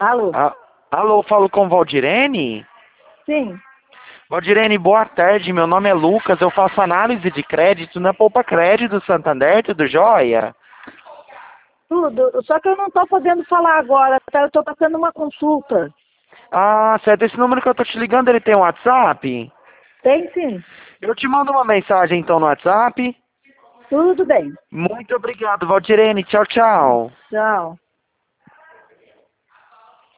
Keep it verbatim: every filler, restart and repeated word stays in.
Alô? Ah, alô, falo com Valdirene? Sim, Valdirene, boa tarde. Meu nome é Lucas. Eu faço análise de crédito na Poupa Crédito Santander, tudo jóia? tudo. Só que eu não estou podendo falar agora, tá? Eu estou passando uma consulta. Ah, certo. Esse número que eu tô te ligando, ele tem um WhatsApp? Tem sim. Eu te mando uma mensagem então no WhatsApp. Tudo bem. Muito obrigado, Valdirene. Tchau, tchau. Tchau.